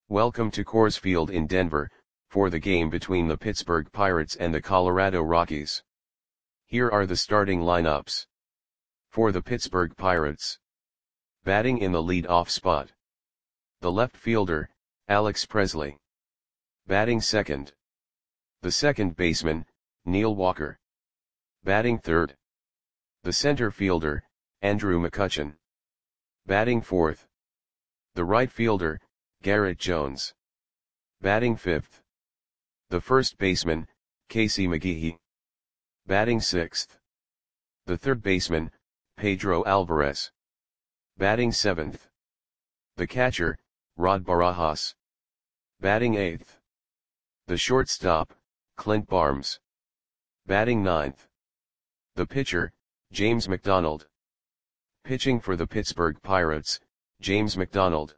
Welcome to Coors Field in Denver, for the game between the Pittsburgh Pirates and the Colorado Rockies. Here are the starting lineups. For the Pittsburgh Pirates. Batting in the lead-off spot. The left fielder, Alex Presley. Batting second. The second baseman, Neil Walker. Batting third. The center fielder, Andrew McCutchen. Batting fourth. The right fielder, Garrett Jones. Batting fifth. The first baseman, Casey McGehee. Batting sixth. The third baseman, Pedro Alvarez. Batting seventh. The catcher, Rod Barajas. Batting eighth. The shortstop, Clint Barnes. Batting ninth. The pitcher, James McDonald. Pitching for the Pittsburgh Pirates, James McDonald.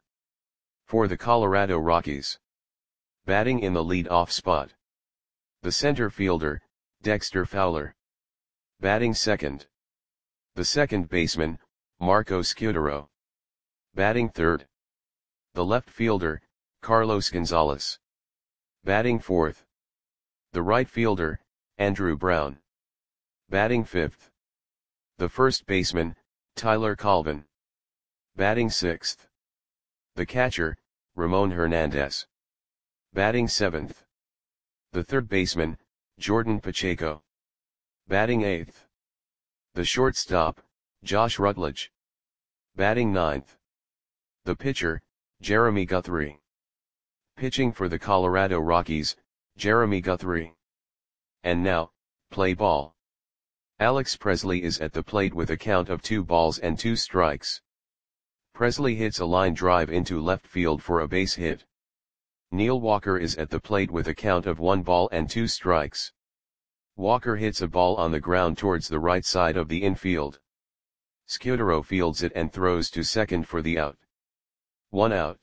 For the Colorado Rockies. Batting in the lead-off spot. The center fielder, Dexter Fowler. Batting second. The second baseman, Marco Scutaro. Batting third. The left fielder, Carlos Gonzalez. Batting fourth. The right fielder, Andrew Brown. Batting fifth. The first baseman, Tyler Colvin. Batting sixth. The catcher, Ramon Hernandez. Batting seventh. The third baseman, Jordan Pacheco. Batting eighth. The shortstop, Josh Rutledge. Batting ninth. The pitcher, Jeremy Guthrie. Pitching for the Colorado Rockies, Jeremy Guthrie. And now, play ball. Alex Presley is at the plate with a count of 2 balls and 2 strikes. Presley hits a line drive into left field for a base hit. Neil Walker is at the plate with a count of 1 ball and 2 strikes. Walker hits a ball on the ground towards the right side of the infield. Scutaro fields it and throws to second for the out. 1 out.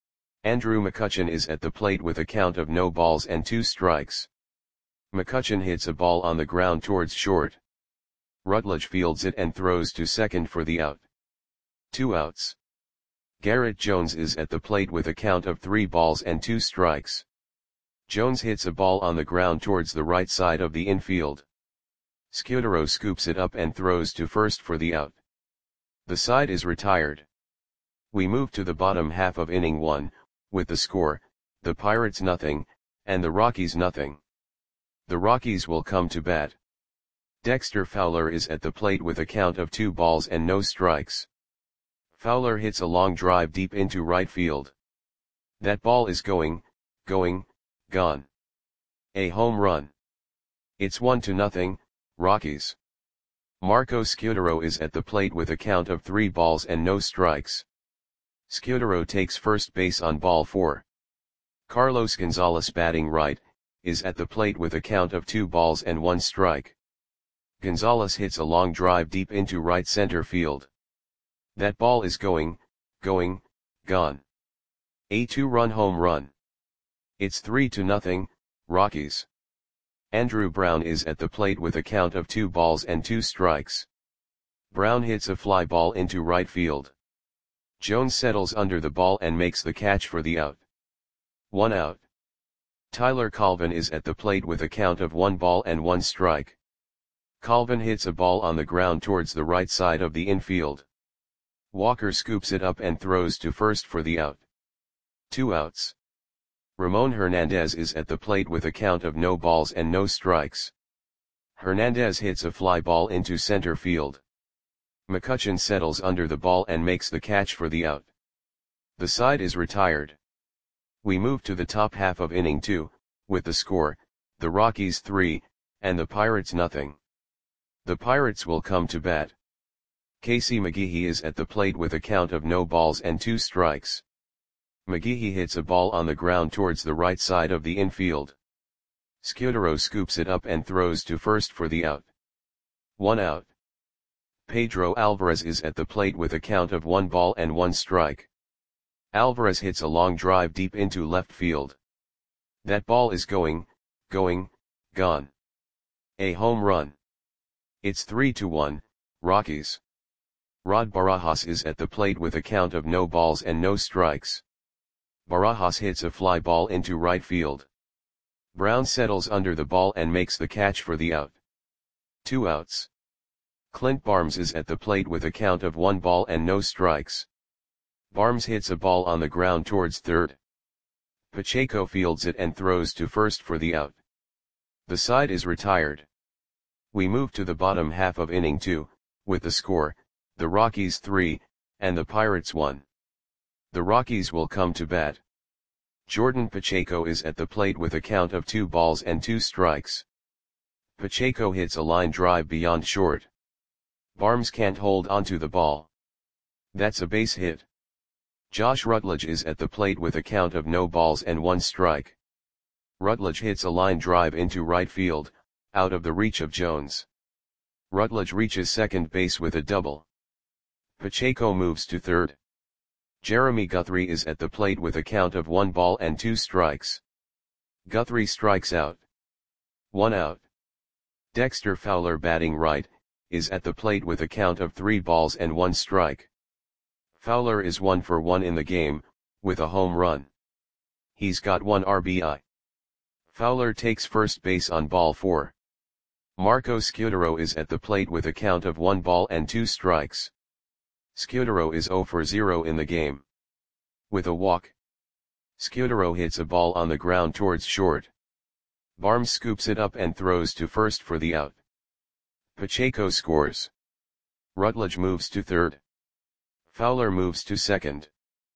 Andrew McCutchen is at the plate with a count of 0 balls and 2 strikes. McCutchen hits a ball on the ground towards short. Rutledge fields it and throws to second for the out. 2 outs. Garrett Jones is at the plate with a count of 3 balls and 2 strikes. Jones hits a ball on the ground towards the right side of the infield. Scutaro scoops it up and throws to first for the out. The side is retired. We move to the bottom half of inning 1, with the score, the Pirates nothing, and the Rockies nothing. The Rockies will come to bat. Dexter Fowler is at the plate with a count of 2 balls and no strikes. Fowler hits a long drive deep into right field. That ball is going, gone. A home run. It's 1-0, Rockies. Marco Scutaro is at the plate with a count of 3 balls and no strikes. Scutaro takes first base on ball 4. Carlos Gonzalez, batting right, is at the plate with a count of 2 balls and 1 strike. Gonzalez hits a long drive deep into right center field. That ball is going, gone. A 2-run home run. It's 3-0, Rockies. Andrew Brown is at the plate with a count of 2 balls and 2 strikes. Brown hits a fly ball into right field. Jones settles under the ball and makes the catch for the out. 1 out. Tyler Colvin is at the plate with a count of 1 ball and 1 strike. Colvin hits a ball on the ground towards the right side of the infield. Walker scoops it up and throws to first for the out. 2 outs. Ramon Hernandez is at the plate with a count of 0 balls and no strikes. Hernandez hits a fly ball into center field. McCutchen settles under the ball and makes the catch for the out. The side is retired. We move to the top half of inning 2, with the score, the Rockies 3, and the Pirates nothing. The Pirates will come to bat. Casey McGehee is at the plate with a count of 0 balls and 2 strikes. McGehee hits a ball on the ground towards the right side of the infield. Scutaro scoops it up and throws to first for the out. 1 out. Pedro Alvarez is at the plate with a count of 1 ball and 1 strike. Alvarez hits a long drive deep into left field. That ball is going, gone. A home run. It's 3-1, Rockies. Rod Barajas is at the plate with a count of 0 balls and no strikes. Barajas hits a fly ball into right field. Brown settles under the ball and makes the catch for the out. 2 outs. Clint Barnes is at the plate with a count of 1 ball and no strikes. Barnes hits a ball on the ground towards third. Pacheco fields it and throws to first for the out. The side is retired. We move to the bottom half of inning 2, with the score, the Rockies 3, and the Pirates 1. The Rockies will come to bat. Jordan Pacheco is at the plate with a count of 2 balls and 2 strikes. Pacheco hits a line drive beyond short. Barnes can't hold onto the ball. That's a base hit. Josh Rutledge is at the plate with a count of no balls and 1 strike. Rutledge hits a line drive into right field, out of the reach of Jones. Rutledge reaches second base with a double. Pacheco moves to third. Jeremy Guthrie is at the plate with a count of 1 ball and 2 strikes. Guthrie strikes out. 1 out. Dexter Fowler, batting right, is at the plate with a count of 3 balls and 1 strike. Fowler is 1 for 1 in the game, with a home run. He's got 1 RBI. Fowler takes first base on ball 4. Marco Scutaro is at the plate with a count of 1 ball and 2 strikes. Scutaro is 0 for 0 in the game. With a walk. Scutaro hits a ball on the ground towards short. Barnes scoops it up and throws to first for the out. Pacheco scores. Rutledge moves to third. Fowler moves to second.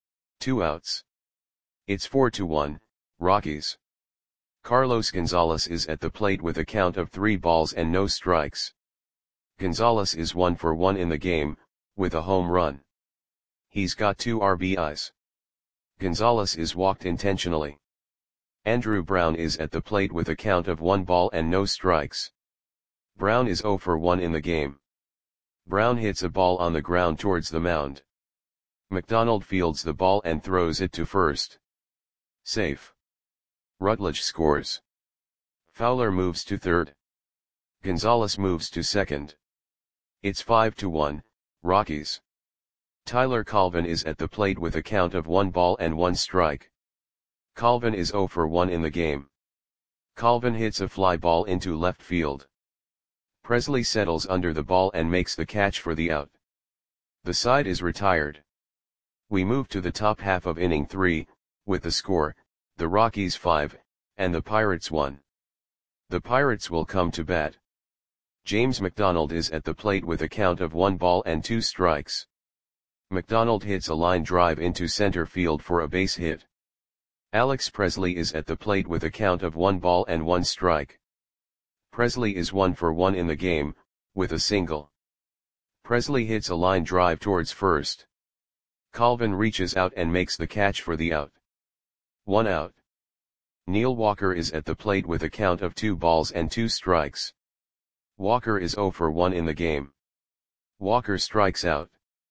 2 outs. It's 4-1, Rockies. Carlos Gonzalez is at the plate with a count of 3 balls and no strikes. Gonzalez is 1 for 1 in the game, with a home run. He's got 2 RBIs. Gonzalez is walked intentionally. Andrew Brown is at the plate with a count of 1 ball and no strikes. Brown is 0 for 1 in the game. Brown hits a ball on the ground towards the mound. McDonald fields the ball and throws it to first. Safe. Rutledge scores. Fowler moves to third. Gonzalez moves to second. It's 5-1, Rockies. Tyler Colvin is at the plate with a count of 1 ball and 1 strike. Colvin is 0 for 1 in the game. Colvin hits a fly ball into left field. Presley settles under the ball and makes the catch for the out. The side is retired. We move to the top half of inning 3, with the score, the Rockies 5, and the Pirates 1. The Pirates will come to bat. James McDonald is at the plate with a count of 1 ball and 2 strikes. McDonald hits a line drive into center field for a base hit. Alex Presley is at the plate with a count of 1 ball and 1 strike. Presley is 1 for 1 in the game, with a single. Presley hits a line drive towards first. Colvin reaches out and makes the catch for the out. 1 out. Neil Walker is at the plate with a count of 2 balls and 2 strikes. Walker is 0 for 1 in the game. Walker strikes out.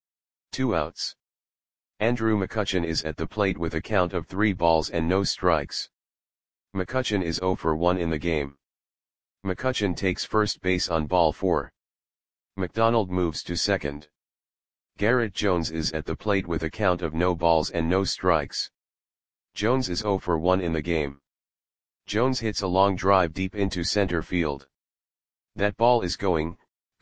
2 outs. Andrew McCutchen is at the plate with a count of 3 balls and no strikes. McCutchen is 0 for 1 in the game. McCutchen takes first base on ball 4. McDonald moves to second. Garrett Jones is at the plate with a count of no balls and no strikes. Jones is 0 for 1 in the game. Jones hits a long drive deep into center field. That ball is gone.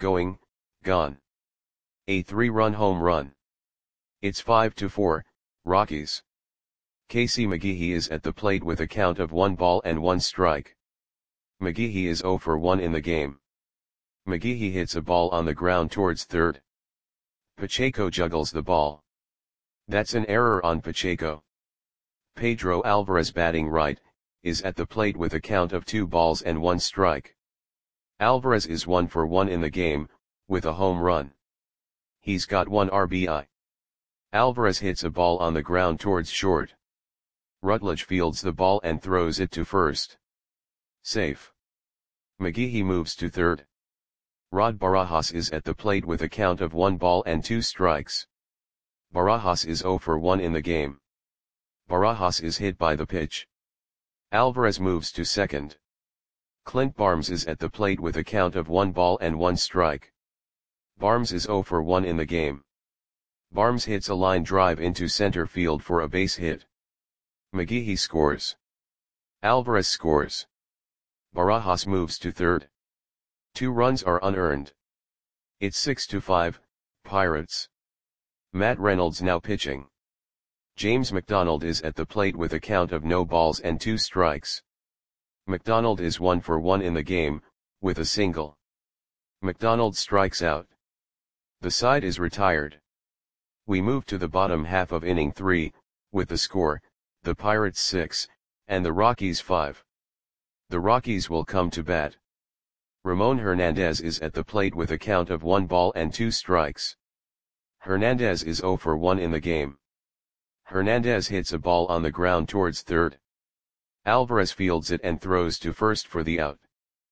A 3-run home run. It's 5-4, Rockies. Casey McGehee is at the plate with a count of 1 ball and 1 strike. McGehee is 0 for 1 in the game. McGehee hits a ball on the ground towards third. Pacheco juggles the ball. That's an error on Pacheco. Pedro Alvarez, batting right, is at the plate with a count of 2 balls and 1 strike. Alvarez is 1 for 1 in the game, with a home run. He's got 1 RBI. Alvarez hits a ball on the ground towards short. Rutledge fields the ball and throws it to first. Safe. McGehee moves to third. Rod Barajas is at the plate with a count of 1 ball and 2 strikes. Barajas is 0 for 1 in the game. Barajas is hit by the pitch. Alvarez moves to second. Clint Barnes is at the plate with a count of 1 ball and 1 strike. Barnes is 0 for 1 in the game. Barnes hits a line drive into center field for a base hit. McGehee scores. Alvarez scores. Barajas moves to third. 2 runs are unearned. It's 6-5, Pirates. Matt Reynolds now pitching. James McDonald is at the plate with a count of no balls and 2 strikes. McDonald is 1 for 1 in the game, with a single. McDonald strikes out. The side is retired. We move to the bottom half of inning 3, with the score, the Pirates 6, and the Rockies 5. The Rockies will come to bat. Ramon Hernandez is at the plate with a count of 1 ball and 2 strikes. Hernandez is 0 for 1 in the game. Hernandez hits a ball on the ground towards third. Alvarez fields it and throws to first for the out.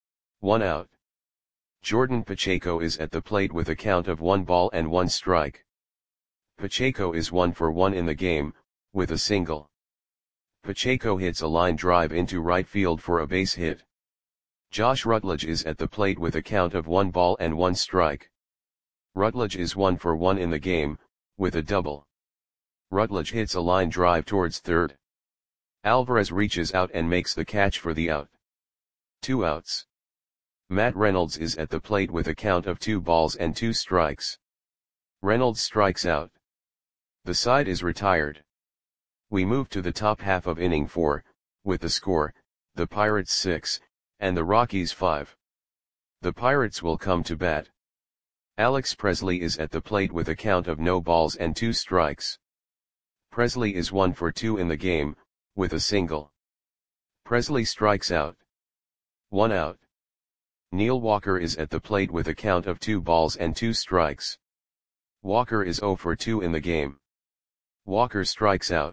1 out. Jordan Pacheco is at the plate with a count of 1 ball and 1 strike. Pacheco is 1 for 1 in the game, with a single. Pacheco hits a line drive into right field for a base hit. Josh Rutledge is at the plate with a count of 1 ball and 1 strike. Rutledge is 1 for 1 in the game, with a double. Rutledge hits a line drive towards third. Alvarez reaches out and makes the catch for the out. 2 outs. Matt Reynolds is at the plate with a count of 2 balls and 2 strikes. Reynolds strikes out. The side is retired. We move to the top half of inning 4, with the score, the Pirates 6, and the Rockies 5. The Pirates will come to bat. Alex Presley is at the plate with a count of no balls and 2 strikes. Presley is 1 for 2 in the game, with a single. Presley strikes out. 1 out. Neil Walker is at the plate with a count of 2 balls and 2 strikes. Walker is 0 for 2 in the game. Walker strikes out.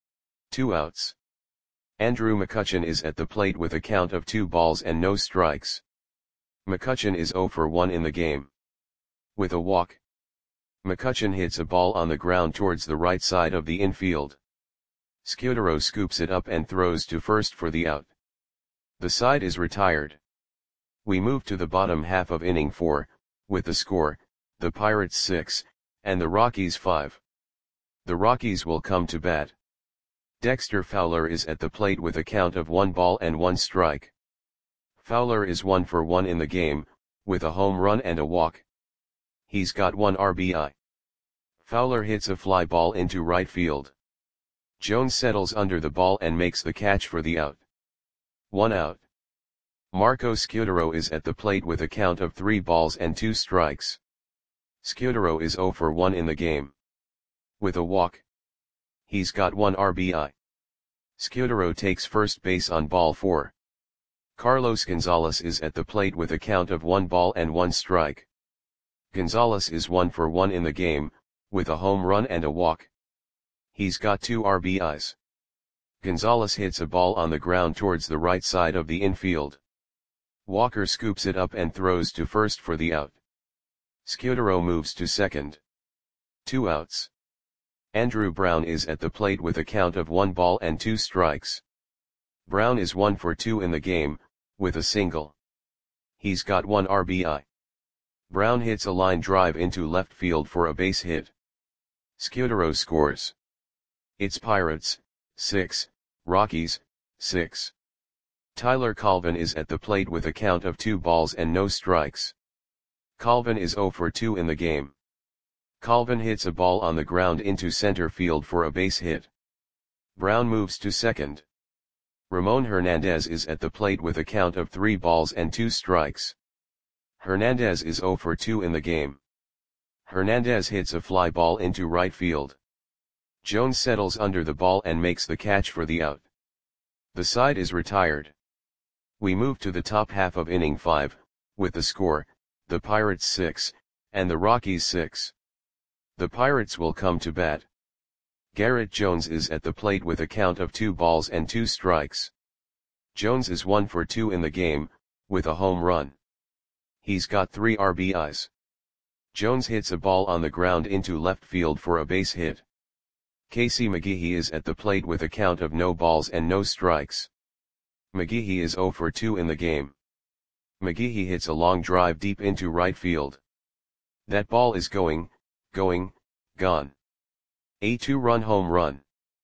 2 outs. Andrew McCutchen is at the plate with a count of 2 balls and no strikes. McCutchen is 0 for 1 in the game. With a walk. McCutchen hits a ball on the ground towards the right side of the infield. Scudero scoops it up and throws to first for the out. The side is retired. We move to the bottom half of inning 4, with the score, the Pirates 6, and the Rockies 5. The Rockies will come to bat. Dexter Fowler is at the plate with a count of 1 ball and 1 strike. Fowler is 1 for 1 in the game, with a home run and a walk. He's got 1 RBI. Fowler hits a fly ball into right field. Jones settles under the ball and makes the catch for the out. 1 out. Marco Scudero is at the plate with a count of 3 balls and 2 strikes. Scudero is 0 for 1 in the game. With a walk. He's got 1 RBI. Scudero takes first base on ball 4. Carlos Gonzalez is at the plate with a count of 1 ball and 1 strike. Gonzalez is 1 for 1 in the game, with a home run and a walk. He's got 2 RBIs. Gonzalez hits a ball on the ground towards the right side of the infield. Walker scoops it up and throws to first for the out. Scudero moves to second. 2 outs. Andrew Brown is at the plate with a count of 1 ball and 2 strikes. Brown is 1 for 2 in the game, with a single. He's got 1 RBI. Brown hits a line drive into left field for a base hit. Scudero scores. It's Pirates, 6, Rockies, 6. Tyler Colvin is at the plate with a count of 2 balls and no strikes. Colvin is 0 for 2 in the game. Colvin hits a ball on the ground into center field for a base hit. Brown moves to second. Ramon Hernandez is at the plate with a count of 3 balls and 2 strikes. Hernandez is 0 for 2 in the game. Hernandez hits a fly ball into right field. Jones settles under the ball and makes the catch for the out. The side is retired. We move to the top half of inning 5, with the score, the Pirates 6, and the Rockies 6. The Pirates will come to bat. Garrett Jones is at the plate with a count of 2 balls and 2 strikes. Jones is 1 for 2 in the game, with a home run. He's got 3 RBIs. Jones hits a ball on the ground into left field for a base hit. Casey McGehee is at the plate with a count of no balls and no strikes. McGehee is 0 for 2 in the game. McGehee hits a long drive deep into right field. That ball is gone. A 2-run home run.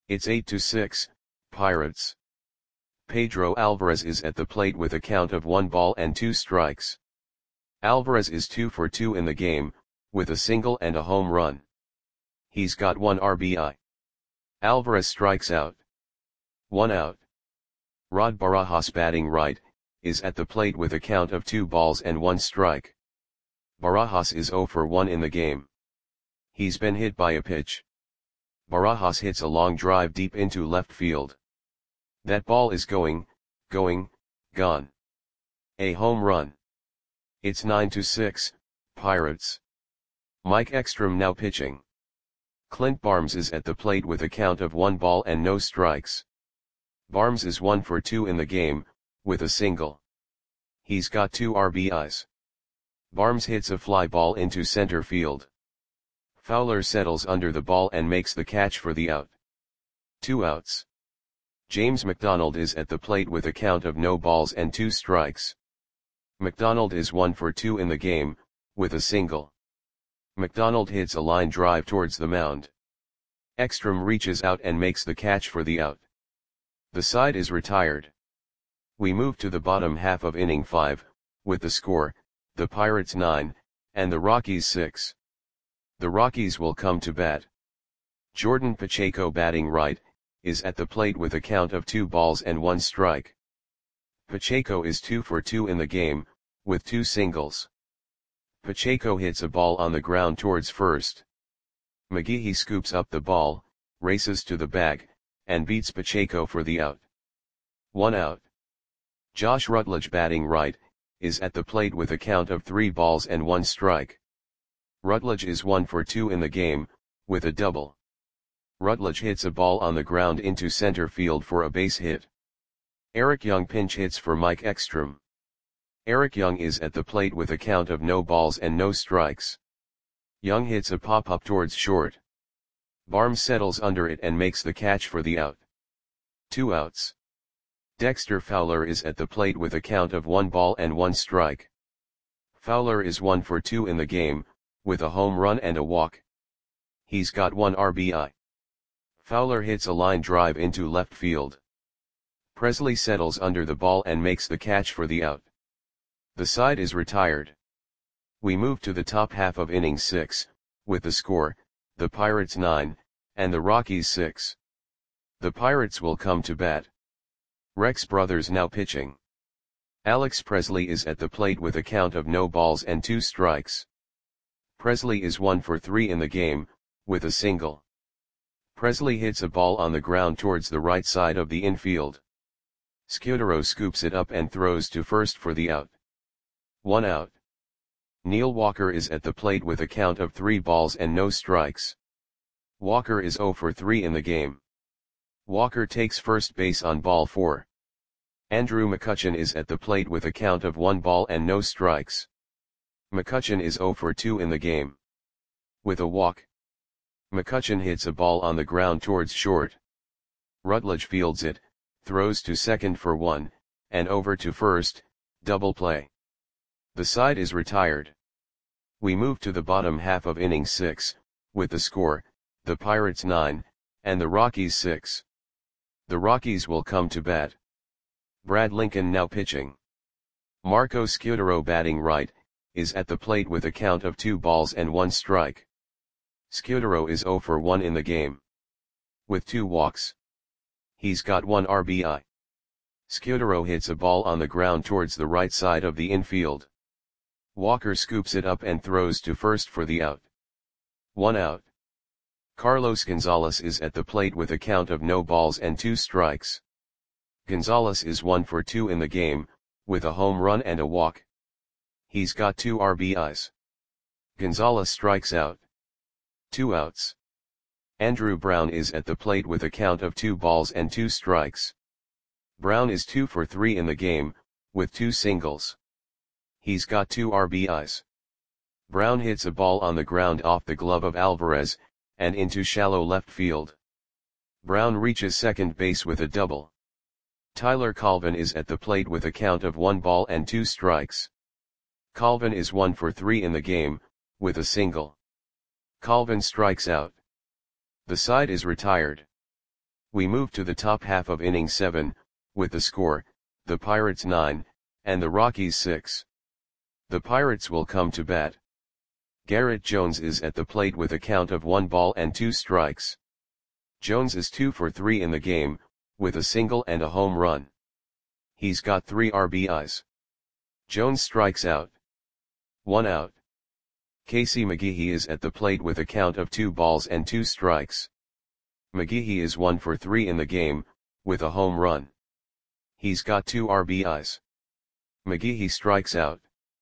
It's 8-6, Pirates. Pedro Alvarez is at the plate with a count of 1 ball and 2 strikes. Alvarez is 2 for 2 in the game, with a single and a home run. He's got 1 RBI. Alvarez strikes out. 1 out. Rod Barajas, batting right, is at the plate with a count of 2 balls and 1 strike. Barajas is 0 for 1 in the game. He's been hit by a pitch. Barajas hits a long drive deep into left field. That ball is gone. A home run. It's 9-6, Pirates. Mike Ekstrom now pitching. Clint Barnes is at the plate with a count of 1 ball and no strikes. Barnes is 1 for 2 in the game, with a single. He's got 2 RBIs. Barnes hits a fly ball into center field. Fowler settles under the ball and makes the catch for the out. 2 outs. James McDonald is at the plate with a count of no balls and 2 strikes. McDonald is 1 for 2 in the game, with a single. McDonald hits a line drive towards the mound. Ekstrom reaches out and makes the catch for the out. The side is retired. We move to the bottom half of inning 5, with the score, the Pirates 9, and the Rockies 6. The Rockies will come to bat. Jordan Pacheco, batting right, is at the plate with a count of 2 balls and 1 strike. Pacheco is 2 for 2 in the game, with 2 singles. Pacheco hits a ball on the ground towards first. McGehee scoops up the ball, races to the bag, and beats Pacheco for the out. 1 out. Josh Rutledge, batting right, is at the plate with a count of 3 balls and 1 strike. Rutledge is 1 for 2 in the game, with a double. Rutledge hits a ball on the ground into center field for a base hit. Eric Young pinch hits for Mike Ekstrom. Eric Young is at the plate with a count of no balls and no strikes. Young hits a pop-up towards short. Barnes settles under it and makes the catch for the out. 2 outs. Dexter Fowler is at the plate with a count of 1 ball and 1 strike. Fowler is 1 for 2 in the game, with a home run and a walk. He's got 1 RBI. Fowler hits a line drive into left field. Presley settles under the ball and makes the catch for the out. The side is retired. We move to the top half of inning 6, with the score, the Pirates 9, and the Rockies 6. The Pirates will come to bat. Rex Brothers now pitching. Alex Presley is at the plate with a count of no balls and 2 strikes. Presley is 1 for 3 in the game, with a single. Presley hits a ball on the ground towards the right side of the infield. Scudero scoops it up and throws to first for the out. 1 out. Neil Walker is at the plate with a count of 3 balls and no strikes. Walker is 0 for 3 in the game. Walker takes first base on ball 4. Andrew McCutchen is at the plate with a count of 1 ball and no strikes. McCutchen is 0 for 2 in the game. With a walk. McCutchen hits a ball on the ground towards short. Rutledge fields it, throws to second for 1, and over to first, double play. The side is retired. We move to the bottom half of inning 6, with the score, the Pirates 9, and the Rockies 6. The Rockies will come to bat. Brad Lincoln now pitching. Marco Scudero, batting right, is at the plate with a count of 2 balls and 1 strike. Scudero is 0 for 1 in the game. With 2 walks. He's got 1 RBI. Scudero hits a ball on the ground towards the right side of the infield. Walker scoops it up and throws to first for the out. 1 out. Carlos Gonzalez is at the plate with a count of no balls and 2 strikes. Gonzalez is 1 for 2 in the game, with a home run and a walk. He's got 2 RBIs. Gonzalez strikes out. 2 outs. Andrew Brown is at the plate with a count of 2 balls and 2 strikes. Brown is 2 for 3 in the game, with 2 singles. He's got 2 RBIs. Brown hits a ball on the ground off the glove of Alvarez, and into shallow left field. Brown reaches second base with a double. Tyler Colvin is at the plate with a count of 1 ball and 2 strikes. Colvin is 1 for 3 in the game, with a single. Colvin strikes out. The side is retired. We move to the top half of inning 7, with the score, the Pirates 9, and the Rockies 6. The Pirates will come to bat. Garrett Jones is at the plate with a count of 1 ball and 2 strikes. Jones is 2 for 3 in the game, with a single and a home run. He's got 3 RBIs. Jones strikes out. 1 out. Casey McGehee is at the plate with a count of 2 balls and 2 strikes. McGehee is 1 for 3 in the game, with a home run. He's got 2 RBIs. McGehee strikes out.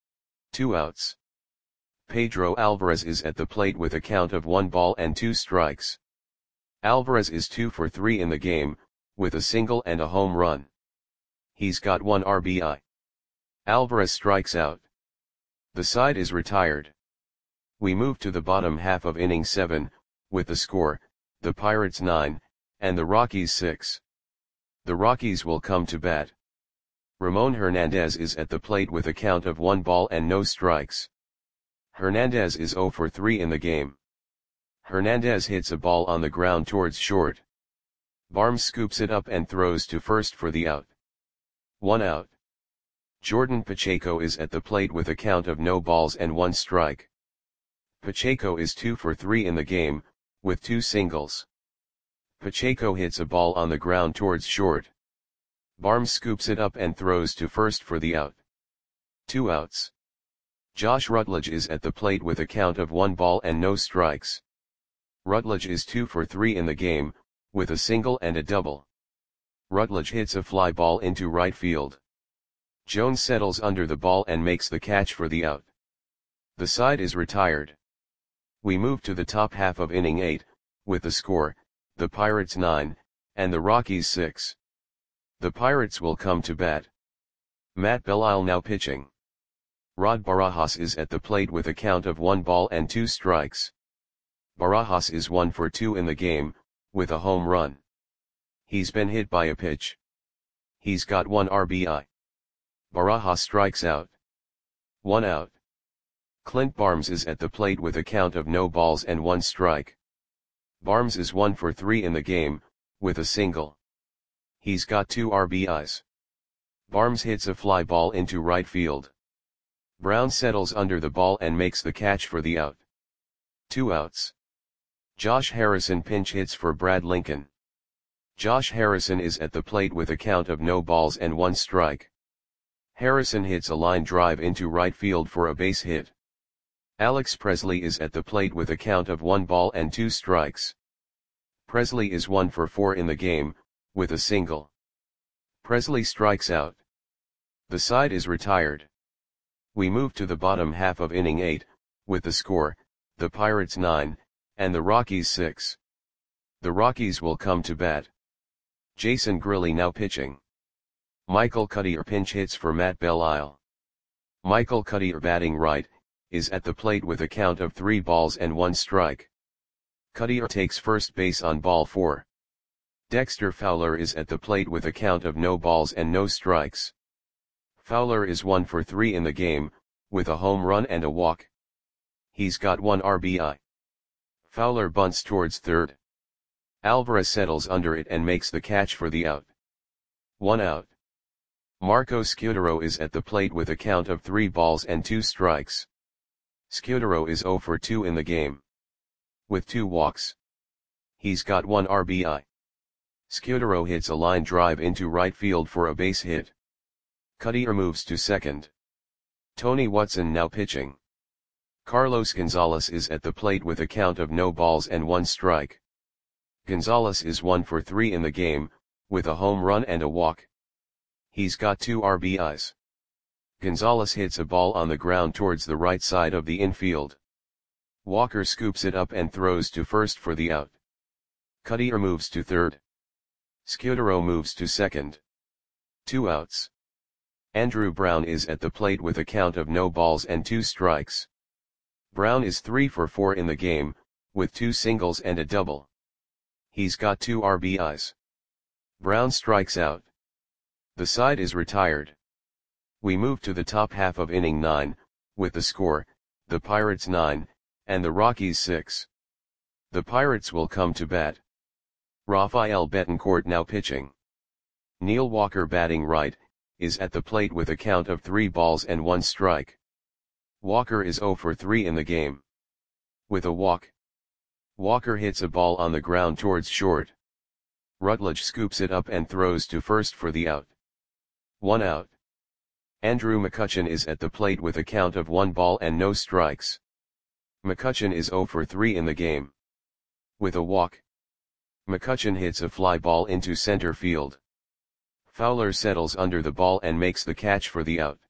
2 outs. Pedro Alvarez is at the plate with a count of 1 ball and 2 strikes. Alvarez is 2 for 3 in the game, with a single and a home run. He's got 1 RBI. Alvarez strikes out. The side is retired. We move to the bottom half of inning 7, with the score, the Pirates 9, and the Rockies 6. The Rockies will come to bat. Ramon Hernandez is at the plate with a count of 1 ball and no strikes. Hernandez is 0 for 3 in the game. Hernandez hits a ball on the ground towards short. Barnes scoops it up and throws to first for the out. 1 out. Jordan Pacheco is at the plate with a count of no balls and 1 strike. Pacheco is 2 for 3 in the game, with 2 singles. Pacheco hits a ball on the ground towards short. Barnes scoops it up and throws to first for the out. 2 outs. Josh Rutledge is at the plate with a count of 1 ball and no strikes. Rutledge is 2 for 3 in the game, with a single and a double. Rutledge hits a fly ball into right field. Jones settles under the ball and makes the catch for the out. The side is retired. We move to the top half of inning 8, with the score, the Pirates 9, and the Rockies 6. The Pirates will come to bat. Matt Belisle now pitching. Rod Barajas is at the plate with a count of 1 ball and 2 strikes. Barajas is 1 for 2 in the game, with a home run. He's been hit by a pitch. He's got 1 RBI. Barajas strikes out. 1 out. Clint Barnes is at the plate with a count of no balls and 1 strike. Barnes is 1 for 3 in the game, with a single. He's got 2 RBIs. Barnes hits a fly ball into right field. Brown settles under the ball and makes the catch for the out. 2 outs. Josh Harrison pinch hits for Brad Lincoln. Josh Harrison is at the plate with a count of no balls and 1 strike. Harrison hits a line drive into right field for a base hit. Alex Presley is at the plate with a count of 1 ball and 2 strikes. Presley is 1 for 4 in the game, with a single. Presley strikes out. The side is retired. We move to the bottom half of inning 8, with the score, the Pirates 9, and the Rockies 6. The Rockies will come to bat. Jason Grilli now pitching. Michael Cuddyer pinch hits for Matt Belisle. Michael Cuddyer batting right, is at the plate with a count of 3 balls and 1 strike. Cuddyer takes first base on ball 4. Dexter Fowler is at the plate with a count of no balls and no strikes. Fowler is 1 for 3 in the game, with a home run and a walk. He's got 1 RBI. Fowler bunts towards third. Alvarez settles under it and makes the catch for the out. 1 out. Marco Scutaro is at the plate with a count of 3 balls and 2 strikes. Scutaro is 0 for 2 in the game, with 2 walks. He's got 1 RBI. Scutaro hits a line drive into right field for a base hit. Cuddyer moves to second. Tony Watson now pitching. Carlos Gonzalez is at the plate with a count of no balls and 1 strike. Gonzalez is 1 for 3 in the game, with a home run and a walk. He's got 2 RBIs. Gonzalez hits a ball on the ground towards the right side of the infield. Walker scoops it up and throws to first for the out. Cuddyer moves to third. Scutaro moves to second. 2 outs. Andrew Brown is at the plate with a count of no balls and 2 strikes. Brown is 3 for 4 in the game, with 2 singles and a double. He's got 2 RBIs. Brown strikes out. The side is retired. We move to the top half of inning 9, with the score, the Pirates 9, and the Rockies 6. The Pirates will come to bat. Rafael Betancourt now pitching. Neil Walker batting right, is at the plate with a count of 3 balls and 1 strike. Walker is 0 for 3 in the game. With a walk, Walker hits a ball on the ground towards short. Rutledge scoops it up and throws to first for the out. 1 out. Andrew McCutchen is at the plate with a count of 1 ball and no strikes. McCutchen is 0 for 3 in the game. With a walk, McCutchen hits a fly ball into center field. Fowler settles under the ball and makes the catch for the out.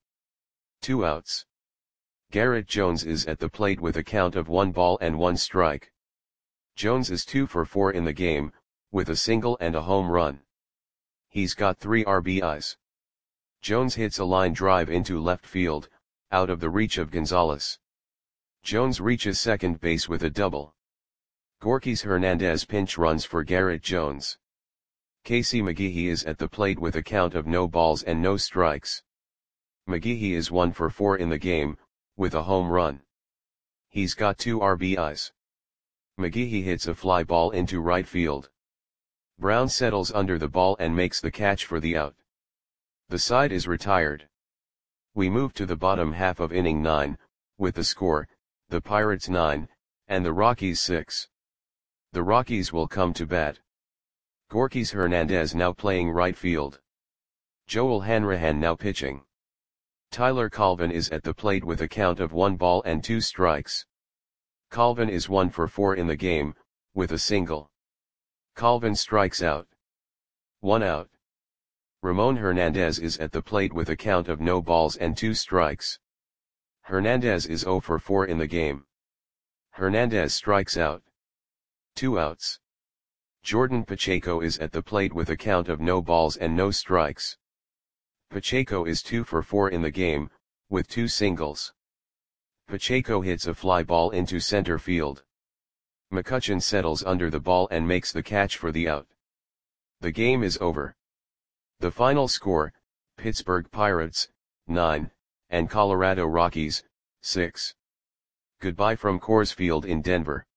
2 outs. Garrett Jones is at the plate with a count of 1 ball and 1 strike. Jones is 2 for 4 in the game, with a single and a home run. He's got 3 RBIs. Jones hits a line drive into left field, out of the reach of Gonzalez. Jones reaches second base with a double. Gorkys Hernandez pinch runs for Garrett Jones. Casey McGehee is at the plate with a count of no balls and no strikes. McGehee is 1 for 4 in the game, with a home run. He's got 2 RBIs. McGehee hits a fly ball into right field. Brown settles under the ball and makes the catch for the out. The side is retired. We move to the bottom half of inning 9, with the score, the Pirates 9, and the Rockies 6. The Rockies will come to bat. Gorkys Hernandez now playing right field. Joel Hanrahan now pitching. Tyler Colvin is at the plate with a count of 1 ball and 2 strikes. Colvin is 1 for 4 in the game, with a single. Colvin strikes out. 1 out. Ramon Hernandez is at the plate with a count of no balls and 2 strikes. Hernandez is 0 for 4 in the game. Hernandez strikes out. 2 outs. Jordan Pacheco is at the plate with a count of no balls and no strikes. Pacheco is 2 for 4 in the game, with 2 singles. Pacheco hits a fly ball into center field. McCutchen settles under the ball and makes the catch for the out. The game is over. The final score, Pittsburgh Pirates, 9, and Colorado Rockies, 6. Goodbye from Coors Field in Denver.